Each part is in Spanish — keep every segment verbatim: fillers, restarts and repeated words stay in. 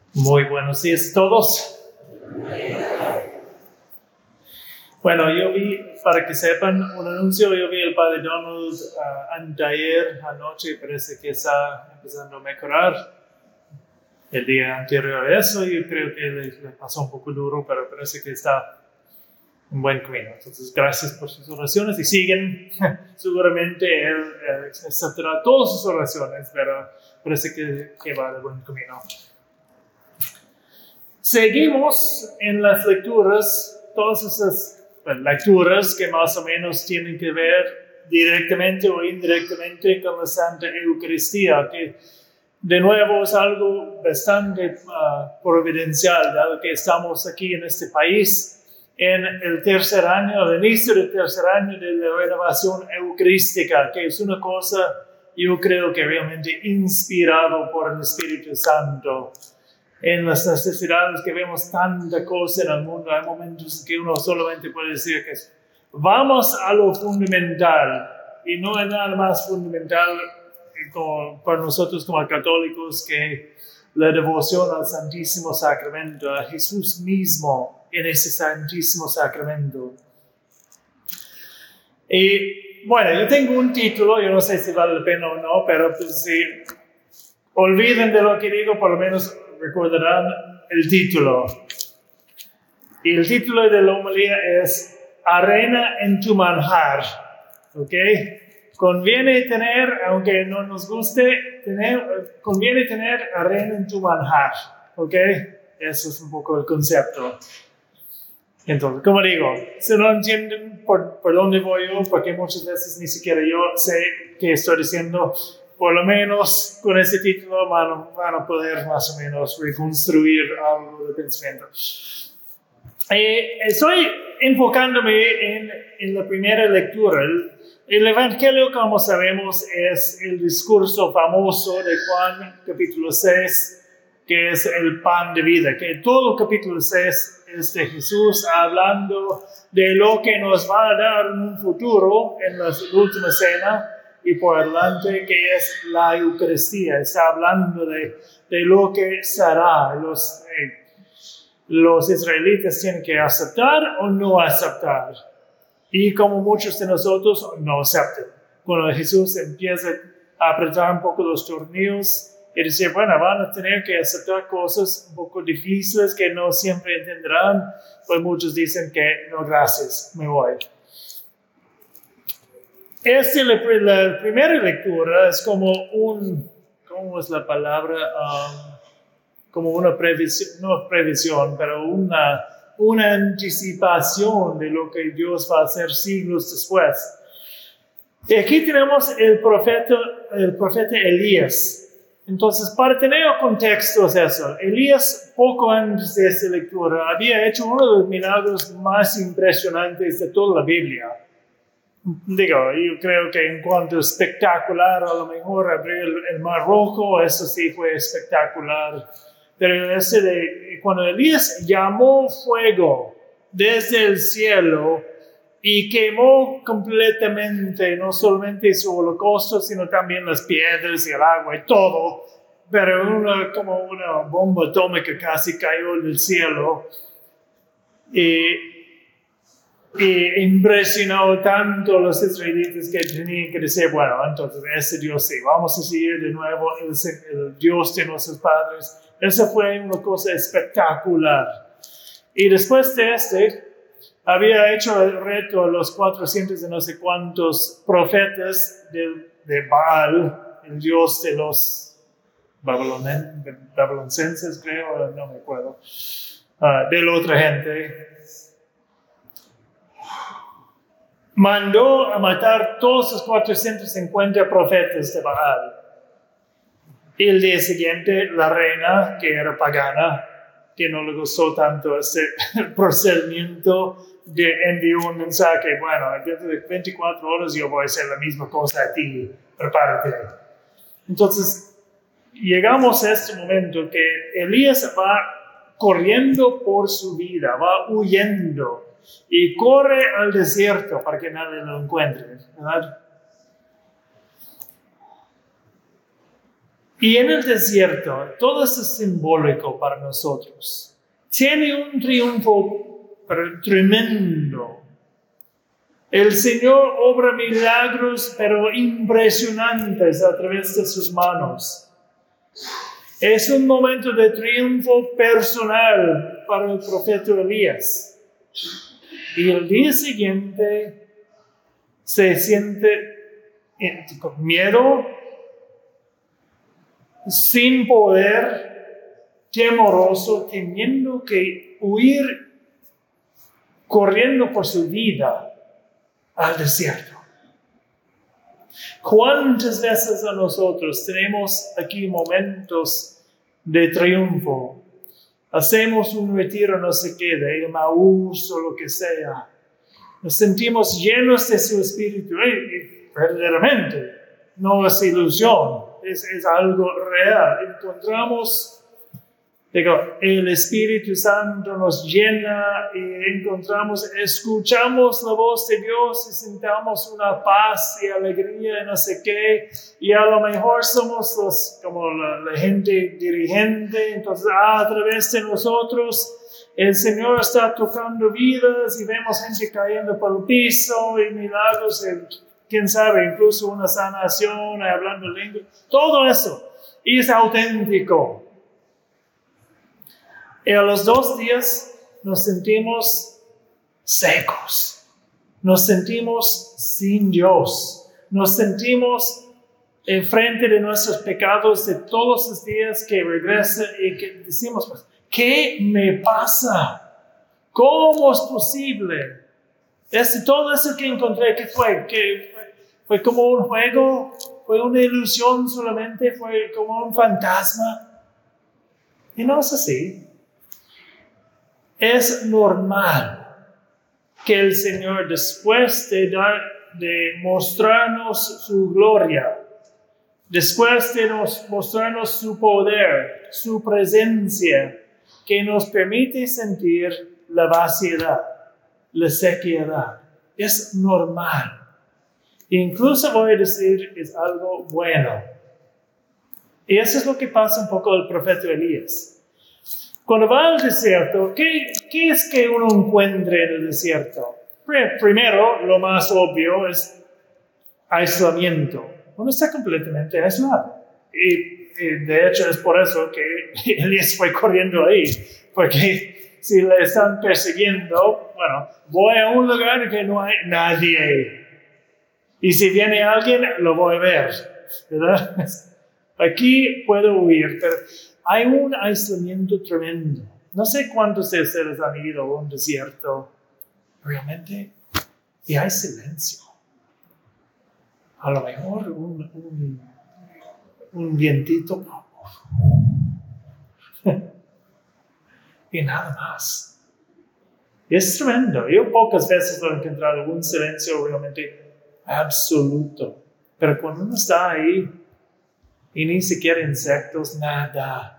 Muy buenos días a todos. Bueno, yo vi, para que sepan, un anuncio, yo vi al padre Donald uh, anteayer, anoche, parece que está empezando a mejorar. El día anterior a eso, yo creo que le, le pasó un poco duro, pero parece que está en buen camino. Entonces, gracias por sus oraciones y siguen. Seguramente él eh, aceptará todas sus oraciones, pero parece que, que va de buen camino. Seguimos en las lecturas, todas esas bueno, lecturas que más o menos tienen que ver directamente o indirectamente con la Santa Eucaristía, que de nuevo es algo bastante uh, providencial, dado que estamos aquí en este país en el tercer año, el inicio del tercer año de la renovación eucarística, que es una cosa, yo creo que realmente inspirado por el Espíritu Santo. En las necesidades que vemos tanta cosa en el mundo, hay momentos en que uno solamente puede decir que vamos a lo fundamental, y no hay nada más fundamental como, para nosotros como católicos que la devoción al Santísimo Sacramento, a Jesús mismo en ese Santísimo Sacramento. Y bueno, yo tengo un título, yo no sé si vale la pena o no, pero pues, si olviden de lo que digo, por lo menos recordarán el título. Y el título de la homilía es Arena en tu manjar. ¿Ok? Conviene tener, aunque no nos guste, tener, conviene tener arena en tu manjar. ¿Ok? Eso es un poco el concepto. Entonces, como digo, si no entienden por, por dónde voy yo, porque muchas veces ni siquiera yo sé qué estoy diciendo, por lo menos con ese título van, van a poder más o menos reconstruir algo de pensamiento. Eh, estoy enfocándome en, en la primera lectura. El, el Evangelio, como sabemos, es el discurso famoso de Juan, capítulo seis, que es el pan de vida, que todo el capítulo seis es de Jesús hablando de lo que nos va a dar en un futuro, en la última cena, y por adelante, que es la Eucaristía. Está hablando de, de lo que será. Los, eh, los israelitas tienen que aceptar o no aceptar. Y como muchos de nosotros no aceptan. Cuando Jesús empieza a apretar un poco los tornillos y decir, bueno, van a tener que aceptar cosas un poco difíciles que no siempre entenderán, pues muchos dicen que no, gracias, me voy. Esta, la, la primera lectura es como un, ¿cómo es la palabra? Um, como una previsión, no previsión, pero una, una anticipación de lo que Dios va a hacer siglos después. Y aquí tenemos el profeta, el profeta Elías. Entonces, para tener contexto es eso. Elías, poco antes de esta lectura, había hecho uno de los milagros más impresionantes de toda la Biblia. Digo, yo creo que en cuanto a espectacular, a lo mejor abrir el, el Mar Rojo, eso sí fue espectacular. Pero ese de, cuando Elías llamó fuego desde el cielo y quemó completamente, no solamente su holocausto, sino también las piedras y el agua y todo, pero una, como una bomba atómica casi cayó del cielo. Y Y impresionó tanto a los israelitas que tenían que decir, bueno, entonces ese Dios sí, vamos a seguir de nuevo el, el Dios de nuestros padres. Esa fue una cosa espectacular. Y después de este, había hecho el reto a los cuatrocientos de no sé cuántos profetas de, de Baal, el Dios de los babilonenses, creo, no me acuerdo, uh, de la otra gente. Mandó a matar todos los cuatrocientos cincuenta profetas de Baal. Y el día siguiente, la reina, que era pagana, que no le gustó tanto ese procedimiento, de, envió un mensaje, bueno, dentro de veinticuatro horas yo voy a hacer la misma cosa a ti, prepárate. Entonces, llegamos a este momento que Elías va corriendo por su vida, va huyendo. Y corre al desierto para que nadie lo encuentre, ¿verdad? Y en el desierto, todo eso es simbólico para nosotros. Tiene un triunfo tremendo. El Señor obra milagros, pero impresionantes a través de sus manos. Es un momento de triunfo personal para el profeta Elías. Y el día siguiente se siente con miedo, sin poder, temoroso, teniendo que huir, corriendo por su vida al desierto. ¿Cuántas veces a nosotros tenemos aquí momentos de triunfo? Hacemos un retiro, no sé qué, de Emaús o lo que sea. Nos sentimos llenos de su espíritu. Y verdaderamente, no es ilusión, es, es algo real. Encontramos, digo, el Espíritu Santo nos llena y encontramos, escuchamos la voz de Dios y sintamos una paz y alegría y no sé qué. Y a lo mejor somos los, como la, la gente dirigente, entonces ah, a través de nosotros el Señor está tocando vidas y vemos gente cayendo por el piso y milagros, y, quién sabe, incluso una sanación, hablando lengua, todo eso. Y es auténtico. Y a los dos días nos sentimos secos, nos sentimos sin Dios, nos sentimos enfrente de nuestros pecados de todos los días que regresa y que decimos, pues, ¿qué me pasa? ¿Cómo es posible? Es todo eso que encontré, ¿qué fue? ¿Qué fue? ¿Fue como un juego? ¿Fue una ilusión solamente? ¿Fue como un fantasma? Y no es así. Es normal que el Señor, después de, dar, de mostrarnos su gloria, después de nos, mostrarnos su poder, su presencia, que nos permite sentir la vaciedad, la sequedad. Es normal. Incluso voy a decir, es algo bueno. Y eso es lo que pasa un poco al profeta Elías. Cuando va al desierto, ¿qué, ¿qué es que uno encuentra en el desierto? Primero, lo más obvio es aislamiento. Uno está completamente aislado. Y, y de hecho es por eso que Elías fue corriendo ahí. Porque si le están persiguiendo, bueno, voy a un lugar que no hay nadie. Y si viene alguien, lo voy a ver. ¿Verdad? Aquí puedo huir, pero hay un aislamiento tremendo. No sé cuántos de ustedes han ido a un desierto realmente y hay silencio. A lo mejor un, un, un vientito y nada más. Es tremendo. Yo pocas veces he encontrado un silencio realmente absoluto. Pero cuando uno está ahí y ni siquiera insectos, nada.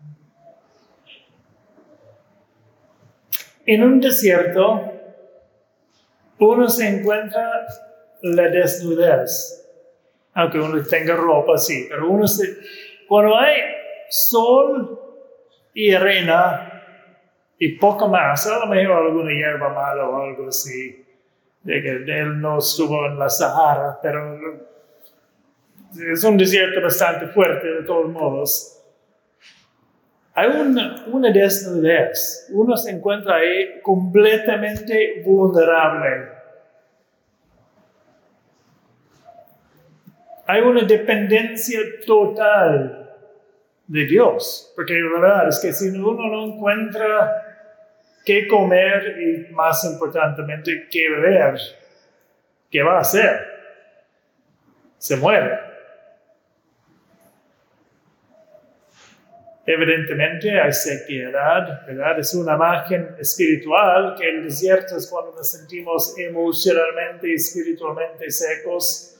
En un desierto, uno se encuentra la desnudez, aunque uno tenga ropa, sí, pero uno se... Cuando hay sol y arena y poco más, a lo mejor alguna hierba mala o algo así, de que él no estuvo en la Sahara, pero es un desierto bastante fuerte de todos modos. Hay una, una desnudez. Uno se encuentra ahí completamente vulnerable. Hay una dependencia total de Dios. Porque la verdad es que si uno no encuentra qué comer y más importantemente qué beber, ¿qué va a hacer? Se muere. Evidentemente hay sequedad, ¿verdad? Es una imagen espiritual que el desierto es cuando nos sentimos emocionalmente y espiritualmente secos.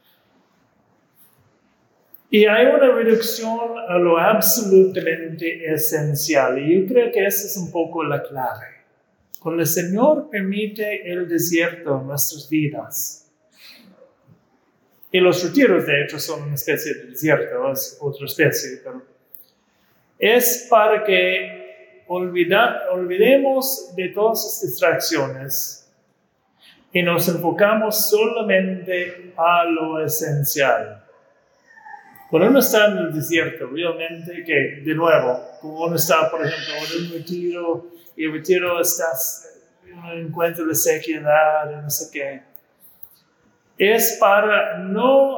Y hay una reducción a lo absolutamente esencial. Y yo creo que esa es un poco la clave. Cuando el Señor permite el desierto en nuestras vidas, Y los retiros, de hecho, son una especie de desierto, es otra especie, pero es para que olvida, olvidemos de todas las distracciones y nos enfocamos solamente a lo esencial. Cuando uno está en el desierto, realmente que, de nuevo, como uno está, por ejemplo, en un retiro, y el retiro estás en un encuentro de sequedad, y no sé qué, es para no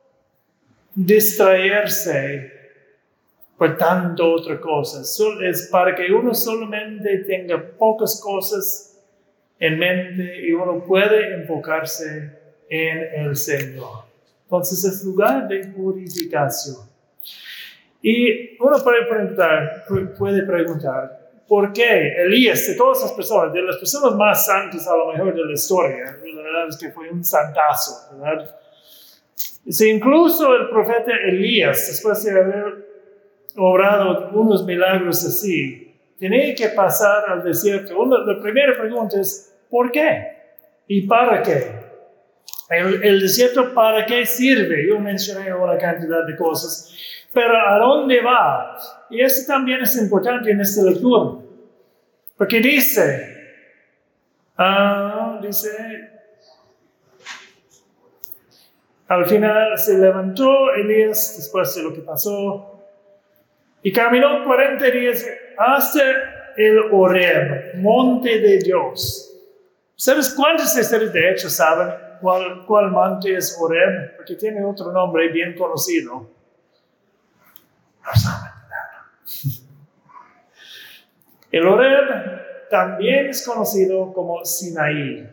distraerse por tanto otra cosa. Es para que uno solamente tenga pocas cosas en mente y uno puede enfocarse en el Señor. Entonces es lugar de purificación. Y uno puede preguntar, puede preguntar, ¿por qué Elías, de todas las personas, de las personas más santas a lo mejor de la historia, la verdad es que fue un santazo, ¿verdad? Si incluso el profeta Elías, después de haber obrado unos milagros así, tenía que pasar al desierto, Una, la primera pregunta es, ¿por qué? ¿Y para qué? El, el desierto, ¿para qué sirve? Yo mencioné una cantidad de cosas, pero ¿a dónde va? Y eso también es importante en esta lectura. Porque dice, uh, dice, al final se levantó Elías después de lo que pasó y caminó cuarenta días hasta el Horeb, monte de Dios. ¿Sabes cuántos de ustedes de hecho saben cuál, cuál monte es Horeb? Porque tiene otro nombre bien conocido. No saben nada. El Horeb también es conocido como Sinaí,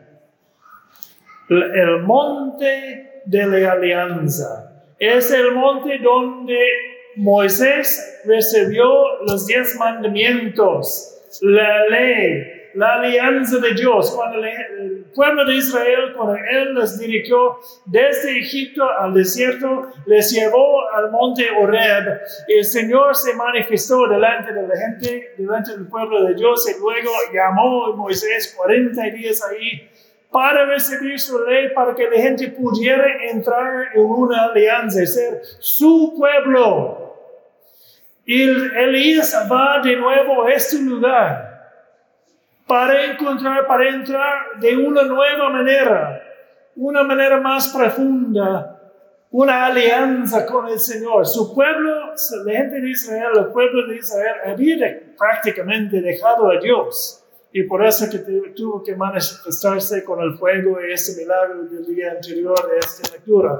el monte de la alianza. Es el monte donde Moisés recibió los diez mandamientos, la ley, la alianza de Dios. Cuando el pueblo de Israel, cuando Él les dirigió desde Egipto al desierto, les llevó al monte Horeb. El Señor se manifestó delante de la gente, delante del pueblo de Dios, y luego llamó a Moisés cuarenta días ahí para recibir su ley, para que la gente pudiera entrar en una alianza y ser su pueblo. Y Elías va de nuevo a este lugar para encontrar, para entrar de una nueva manera, una manera más profunda, una alianza con el Señor. Su pueblo, la gente de Israel, el pueblo de Israel había prácticamente dejado a Dios. Y por eso que tuvo que manifestarse con el fuego y ese milagro del día anterior de esta lectura.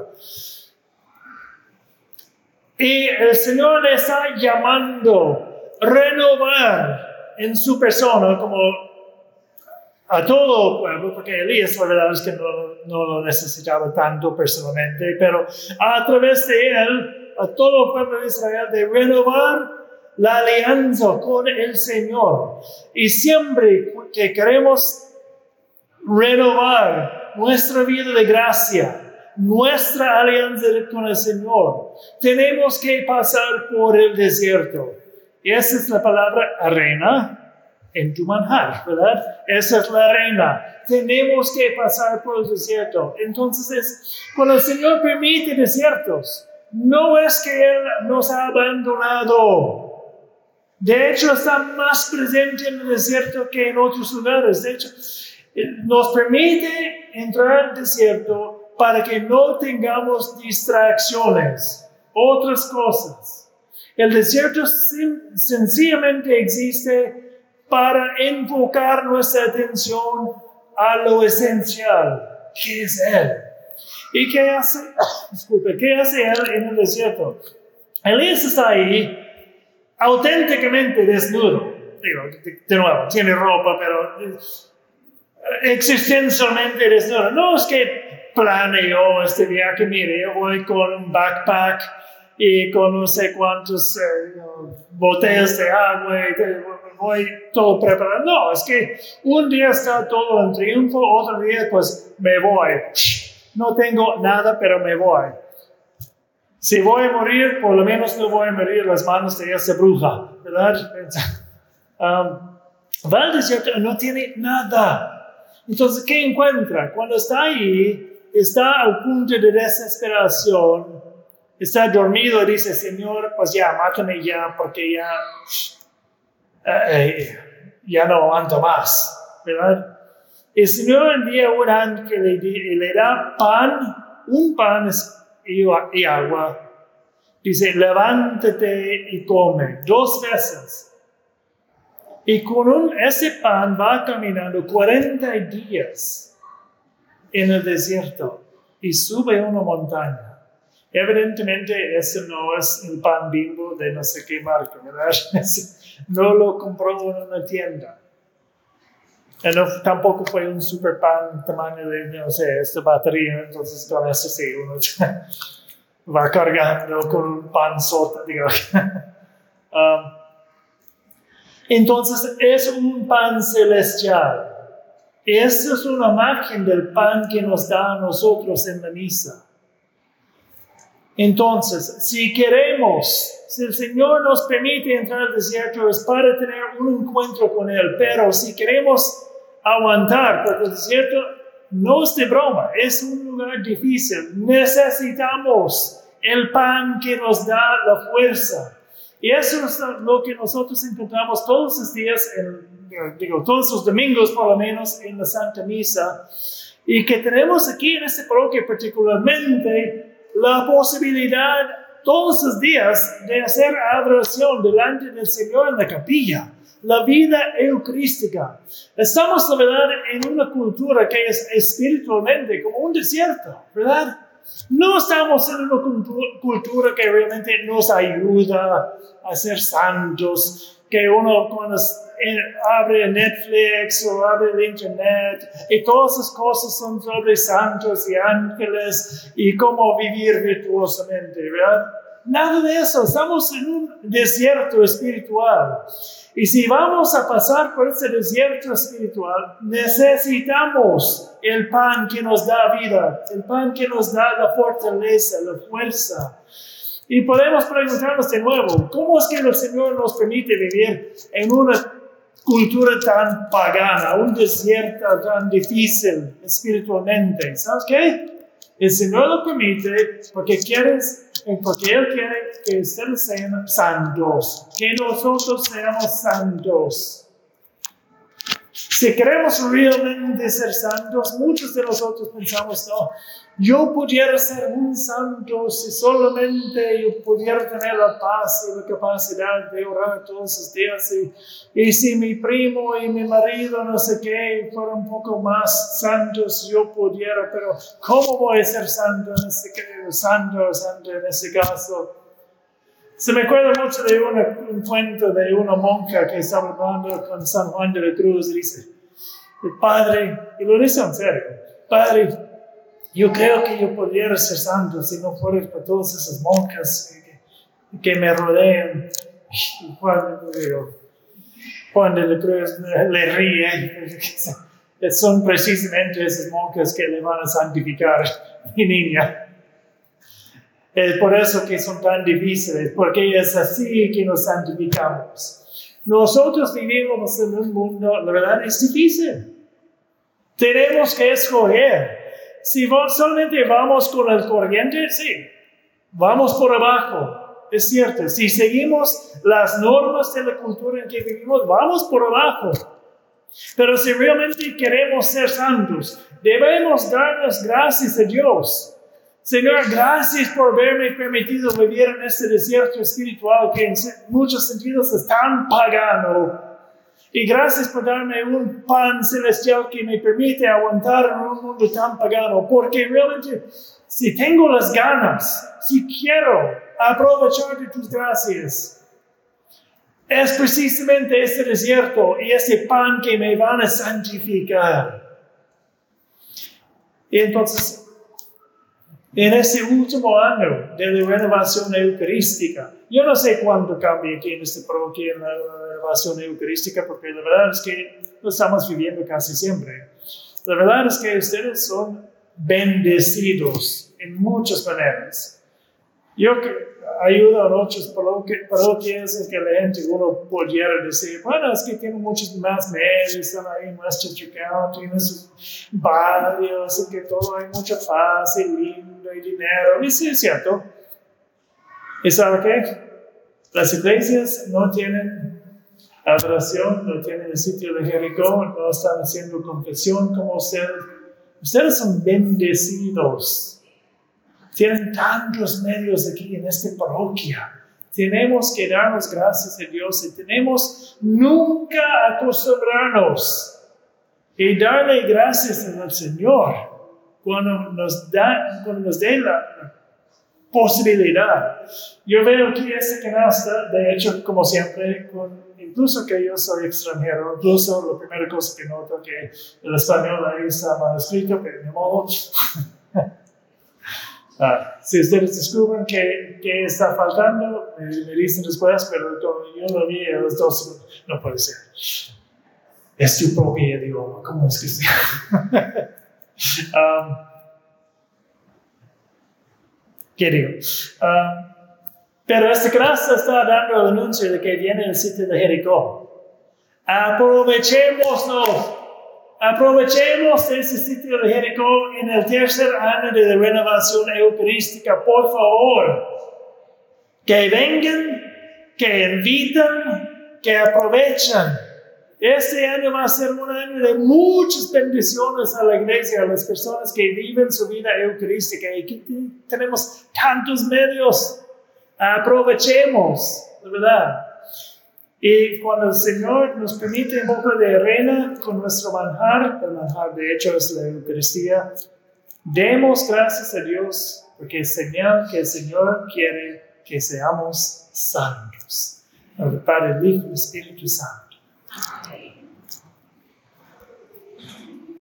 Y el Señor le está llamando a renovar en su persona, como a todo el pueblo, porque Elías la verdad es que no, no lo necesitaba tanto personalmente, pero a través de él, a todo el pueblo de Israel, de renovar la alianza con el Señor. Y siempre que queremos renovar nuestra vida de gracia, nuestra alianza con el Señor, tenemos que pasar por el desierto. Y esa es la palabra arena en tu manjar, ¿verdad? Esa es la arena. Tenemos que pasar por el desierto. Entonces, es, cuando el Señor permite desiertos, no es que Él nos ha abandonado. De hecho, está más presente en el desierto que en otros lugares. De hecho, nos permite entrar al desierto para que no tengamos distracciones, otras cosas. El desierto sim- sencillamente existe para enfocar nuestra atención a lo esencial, que es Él. ¿Y qué hace? Disculpe, ¿qué hace Él en el desierto? Elías está ahí auténticamente desnudo. Digo, de, de nuevo, tiene ropa, pero existencialmente desnudo. No es que planeó este viaje, mire, yo voy con un backpack y con no sé cuántos eh, botellas de agua y de, voy todo preparado. No, es que un día está todo en triunfo, otro día pues me voy. No tengo nada, pero me voy. Si voy a morir, por lo menos no voy a morir en las manos de esa bruja, ¿verdad? Um, va al desierto, no tiene nada. Entonces, ¿qué encuentra? Cuando está ahí, está al punto de desesperación, está dormido y dice, Señor, pues ya, mátame ya, porque ya, eh, ya no aguanto más, ¿verdad? El Señor envía un ángel y le da pan, un pan y agua. Dice, levántate y come, dos veces. Y con un, ese pan va caminando cuarenta días en el desierto y sube una montaña. Evidentemente, ese no es el pan Bimbo de no sé qué marca, ¿verdad? No lo compró en una tienda. Y no, tampoco fue un super pan tamaño de, no sé, esta batería. Entonces, con eso sí, uno va cargando con un pan sota, digo. um, Entonces, es un pan celestial. Esa es una imagen del pan que nos da a nosotros en la misa. Entonces, si queremos, si el Señor nos permite entrar al desierto, es para tener un encuentro con Él. Pero si queremos aguantar, porque el desierto no es de broma, es un lugar difícil. Necesitamos el pan que nos da la fuerza. Y eso es lo que nosotros encontramos todos los días, en, digo, todos los domingos por lo menos en la Santa Misa. Y que tenemos aquí en esta parroquia particularmente la posibilidad todos los días de hacer adoración delante del Señor en la capilla. La vida eucarística. Estamos, la verdad, en una cultura que es espiritualmente como un desierto, ¿verdad? No estamos en una cultura que realmente nos ayuda a ser santos, que uno cuando abre Netflix o abre el Internet y todas esas cosas son sobre santos y ángeles y cómo vivir virtuosamente, ¿verdad? Nada de eso, estamos en un desierto espiritual. Y si vamos a pasar por ese desierto espiritual, necesitamos el pan que nos da vida, el pan que nos da la fortaleza, la fuerza. Y podemos preguntarnos de nuevo, ¿cómo es que el Señor nos permite vivir en una cultura tan pagana, un desierto tan difícil espiritualmente? ¿Sabes qué? El Señor lo permite porque quieres porque Él quiere que ustedes sean santos, que nosotros seamos santos. Si queremos realmente ser santos, muchos de nosotros pensamos, no, yo pudiera ser un santo si solamente yo pudiera tener la paz y la capacidad de orar todos los días. Y, y si mi primo y mi marido, no sé qué, fueran un poco más santos, yo pudiera, pero ¿cómo voy a ser santo en este caso? Santo, santo en este caso? Se me acuerda mucho de una, un cuento de una monja que estaba hablando con San Juan de la Cruz y dice, el Padre, y lo dice en serio, Padre, yo creo que yo podría ser santo si no fuera por todas esas monjas que, que me rodean. Y Juan, Juan de la Cruz le ríe. Son precisamente esas monjas que le van a santificar, mi niña. Es por eso que son tan difíciles, porque es así que nos santificamos. Nosotros vivimos en un mundo, la verdad, es difícil. Tenemos que escoger. Si solamente vamos con el corriente, sí, vamos por abajo, es cierto. Si seguimos las normas de la cultura en que vivimos, vamos por abajo. Pero si realmente queremos ser santos, debemos dar las gracias a Dios. Señor, gracias por haberme permitido vivir en este desierto espiritual que en muchos sentidos es tan pagano. Y gracias por darme un pan celestial que me permite aguantar en un mundo tan pagano. Porque realmente, si tengo las ganas, si quiero aprovechar de tus gracias, es precisamente este desierto y ese pan que me van a santificar. Y entonces, en ese último año de la renovación eucarística, yo no sé cuánto cambia aquí en este parroquia en la renovación eucarística, porque la verdad es que lo estamos viviendo casi siempre. La verdad es que ustedes son bendecidos en muchas maneras. Yo ayuda en otras parroquias en que la gente, uno pudiera decir, bueno, es que tienen muchos más medios, están ahí más chechecados, tienen sus barrios, y que todo hay mucha paz y lindo y dinero. Y sí, es cierto. ¿Y sabe qué? Las iglesias no tienen adoración, no tienen el sitio de Jericó, no están haciendo confesión como ustedes. Ustedes son bendecidos. Tienen tantos medios aquí en esta parroquia. Tenemos que darnos gracias a Dios y tenemos nunca acostumbrarnos y darle gracias al Señor cuando nos da, cuando nos dé la posibilidad. Yo veo aquí esta canasta, de hecho, como siempre, con, incluso que yo soy extranjero, incluso la primera cosa que noto que el español ahí está mal escrito, pero de modo. Ah, si ustedes descubren que, que está faltando, me, me dicen después, pero yo lo vi a los dos, no puede ser. Es tu propio idioma, ¿cómo es que sea? um, ¿Qué digo? Um, pero esta clase está dando el anuncio de que viene el sitio de Jericó. Aprovechémoslo. Aprovechemos ese sitio de Jericó en el tercer año de la renovación eucarística, por favor. Que vengan, que inviten, que aprovechen. Este año va a ser un año de muchas bendiciones a la iglesia, a las personas que viven su vida eucarística. Y que tenemos tantos medios. Aprovechemos, de verdad. Y cuando el Señor nos permite un poco de arena con nuestro manjar, el manjar de hecho es la Eucaristía, demos gracias a Dios porque es señal que el Señor quiere que seamos santos. El Padre, el Hijo y el Espíritu Santo.